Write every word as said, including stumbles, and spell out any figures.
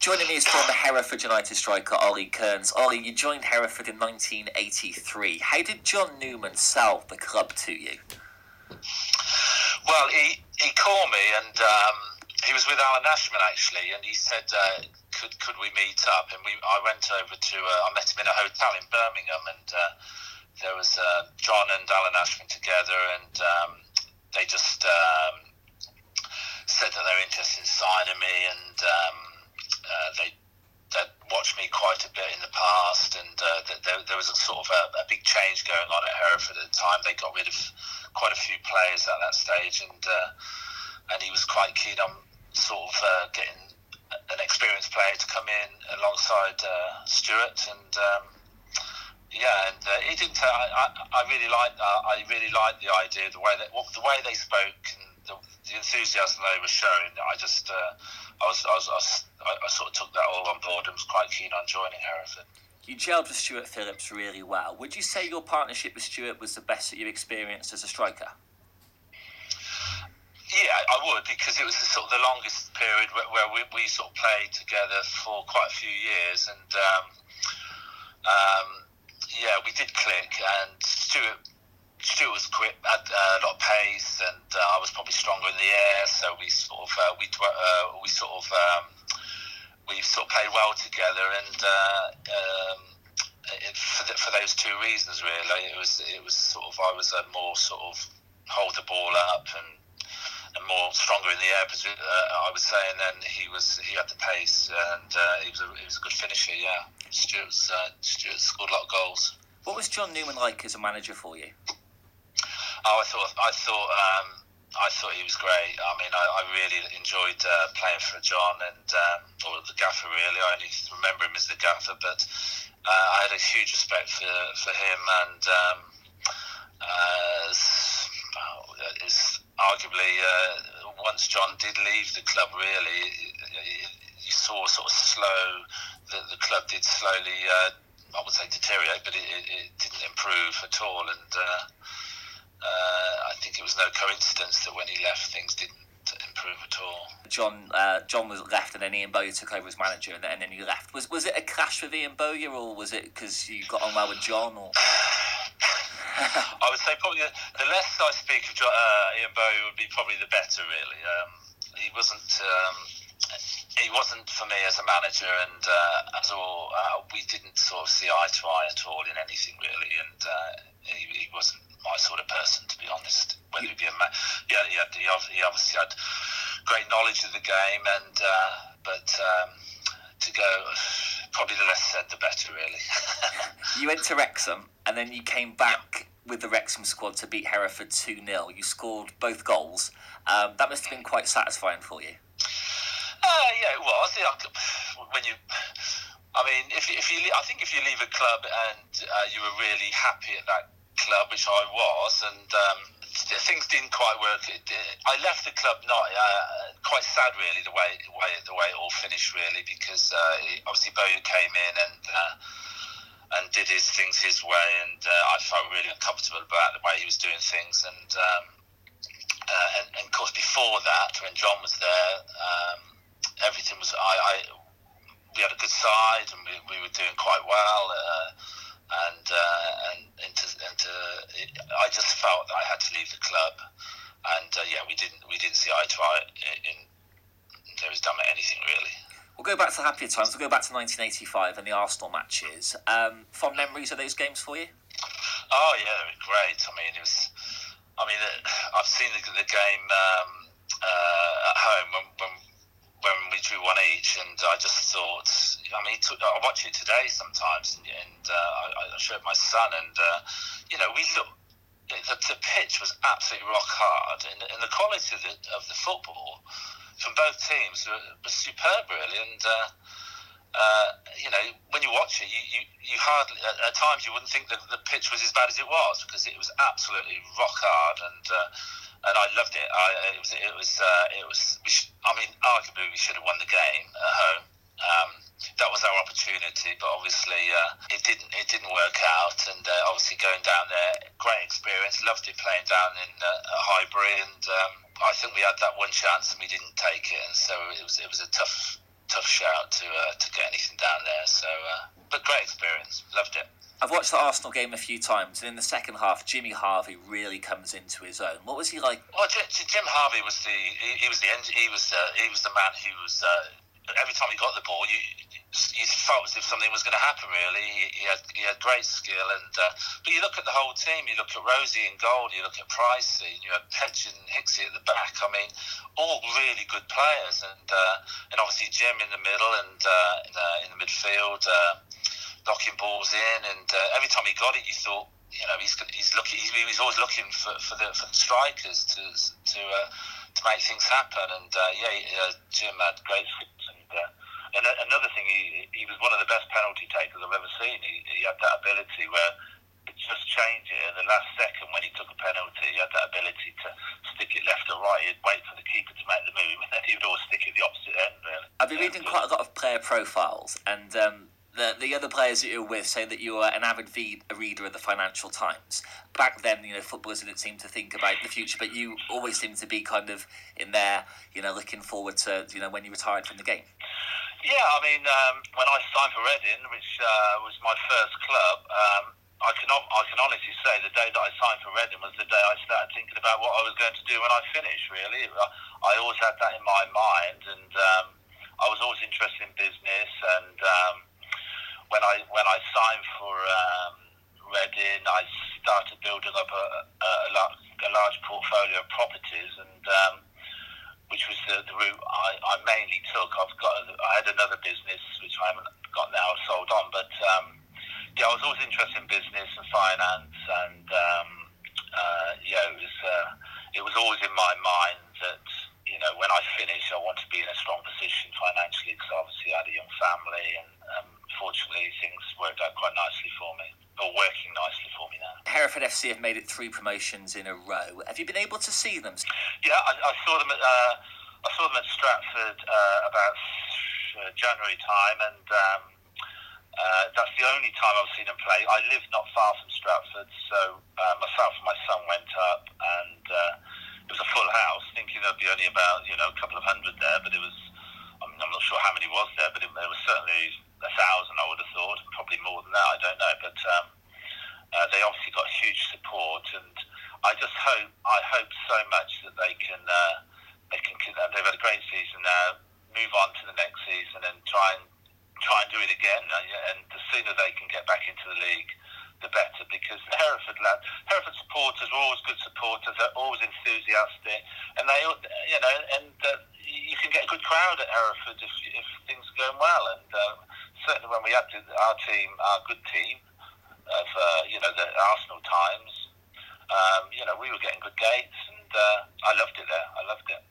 Joining me is former Hereford United striker Ollie Kearns. Ollie, you joined Hereford in nineteen eighty-three. How did John Newman sell the club to you? Well, he, he called me and um, he was with Alan Ashman actually, and he said, uh, could could we meet up? And we I went over to, uh, I met him in a hotel in Birmingham, and uh, there was uh, John and Alan Ashman together, and um, they just um, said that they were interested in signing me, and um, uh, they they'd watched me quite a bit in the past, and uh, there, there was a sort of a, a big change going on at Hereford at the time. They got rid of quite a few players at that stage, and uh, and he was quite keen on sort of uh, getting an experienced player to come in alongside uh, Stuart, and um, yeah, and uh, he didn't. Uh, I, I really liked. Uh, I really liked the idea, the way that well, the way they spoke, and the, the enthusiasm they were showing. I just, uh, I was, I was, I was, I sort of took that all on board and was quite keen on joining Hereford. You gelled with Stuart Phillips really well. Would you say your partnership with Stuart was the best that you've experienced as a striker? Yeah, I would, because it was the, sort of the longest period where, where we, we sort of played together for quite a few years, and um, um, yeah, we did click. And Stuart, Stuart was quick, had uh, a lot of pace, and uh, I was probably stronger in the air. So we sort of uh, we uh, we sort of um, we sort of played well together, and uh, um, it, for the, for those two reasons, really, it was it was sort of I was a more sort of hold the ball up and. and more stronger in the air, uh, I would say, and then he was he had the pace, and uh, he was a he was a good finisher. Yeah, Stuart's uh, Stuart scored a lot of goals. What was John Newman like as a manager for you? Oh, I thought I thought um, I thought he was great. I mean, I, I really enjoyed uh, playing for John and um, or the gaffer. Really, I only remember him as the gaffer, but uh, I had a huge respect for for him, and um, uh, it's arguably uh, once John did leave the club, really, you saw sort of slow, the, the club did slowly, uh, I would say deteriorate, but it, it, it didn't improve at all, and uh, uh, I think it was no coincidence that when he left, things didn't improve at all. John uh, John was left, and then Ian Bowyer took over as manager, and then, and then you left. Was was it a clash with Ian Bowyer, or was it because you got on well with John? Or I would say probably the, the less I speak of John, uh, Ian Bowyer would be probably the better. Really, um, he wasn't um, he wasn't for me as a manager, and uh, as all uh, we didn't sort of see eye to eye at all in anything really, and uh, he, he wasn't my sort of person, to be honest. Whether he be a man, yeah, he, had, he obviously had great knowledge of the game, and uh, but um, to go, probably the less said, the better, really. You went to Wrexham, and then you came back with the Wrexham squad to beat Hereford two nil. You scored both goals. Um, that must have been quite satisfying for you. Uh, yeah, it was. Yeah, when you, I mean, if if you, I think if you leave a club and uh, you were really happy at that club, which I was, and um, things didn't quite work. It, it, I left the club not uh, quite sad, really, the way the way the way it all finished, really, because uh, it, obviously Bowyer came in and uh, and did his things his way, and uh, I felt really uncomfortable about the way he was doing things, and um, uh, and, and of course before that, when John was there, um, everything was I, I we had a good side, and we, we were doing quite well. Uh, And, uh, and and to, and to, it, I just felt that I had to leave the club, and uh, yeah, we didn't we didn't see eye to eye in, in there was done anything really. We'll go back to happier times. We'll go back to nineteen eighty-five and the Arsenal matches. Um, fond memories of those games for you? Oh yeah, they were great. I mean, it was. I mean, I've seen the, the game um, uh, at home when. when when we drew one each, and I just thought, I mean, I watch it today sometimes, and, and uh, I, I showed my son, and, uh, you know, we looked, the, the pitch was absolutely rock hard, and, and the quality of the, of the football from both teams was, was superb, really, and, uh, uh, you know, when you watch it, you, you, you hardly, at, at times you wouldn't think that the pitch was as bad as it was, because it was absolutely rock hard, and, uh, and I loved it. I, it was, it was, uh, it was. We should, I mean, arguably we should have won the game at home. Um, that was our opportunity, but obviously uh, it didn't. It didn't work out. And uh, obviously going down there, great experience. Loved it playing down in uh, Highbury, and um, I think we had that one chance and we didn't take it. And so it was. It was a tough, tough shout to uh, to get anything down there. So, uh, but great experience, loved it. I've watched the Arsenal game a few times, and in the second half, Jimmy Harvey really comes into his own. What was he like? Well, Jim Harvey was the he, he was the he was uh, he was the man who was uh, every time he got the ball, you you felt as if something was going to happen. Really, he, he had he had great skill, and uh, but you look at the whole team. You look at Rosie in goal. You look at Pricey. You had Pedge and Hicksy at the back. I mean, all really good players, and uh, and obviously Jim in the middle and uh, in, the, in the midfield. Uh, knocking balls in, and uh, every time he got it, you thought, you know, he's he's looking, he's, he was always looking for, for the for the strikers to to uh, to make things happen. And uh, yeah, uh, Jim had great skills, and uh, and another thing, he he was one of the best penalty takers I've ever seen. He, he had that ability where it just changed it at the last second when he took a penalty. He had that ability to stick it left or right. He'd wait for the keeper to make the move, and then he would always stick it the opposite end. Really. I've been reading quite a lot of player profiles, and um, the the other players that you're with say that you are an avid v- reader of the Financial Times. Back then, you know, footballers didn't seem to think about the future, but you always seem to be kind of in there, you know, looking forward to, you know, when you retired from the game. Yeah, I mean, um, when I signed for Reading, which uh, was my first club, um, I can I can honestly say the day that I signed for Reading was the day I started thinking about what I was going to do when I finished. Really, I always had that in my mind, and um, I was always interested in business. And um, when I when I signed for um, Reading, I started building up a, a, a large portfolio of properties, and um, which was the, the route I, I mainly took. I've got I had another business which I haven't got now sold on, but um, yeah, I was always interested in business and finance, and um, uh, yeah, it was uh, it was always in my mind that, you know, when I finish, I want to be in a strong position financially, because obviously I had a young family, and um, fortunately things worked out quite nicely for me, or working nicely for me now. Hereford F C have made it three promotions in a row. Have you been able to see them? Yeah, I, I saw them at uh, I saw them at Stratford uh, about uh, January time, and um, uh, that's the only time I've seen them play. I live not far from Stratford, so uh, myself and my son went up, and uh, it was a full house, thinking there'd be only about, you know, a couple of hundred there, but it was, I mean, I'm not sure how many was there, but it, there was certainly a thousand, I would have thought, probably more than that, I don't know, but um, uh, they obviously got huge support, and I just hope, I hope so much that they can, uh, they can, they've had a great season now, move on to the next season and try and try and do it again, and the sooner they can get back into the league, the better, because the Hereford lads, Hereford supporters are always good supporters, they're always enthusiastic, and they, you know, and uh, you can get a good crowd at Hereford if, if things are going well, and uh, certainly when we had our team, our good team of, uh, you know, the Arsenal times, um, you know, we were getting good gates, and uh, I loved it there, I loved it.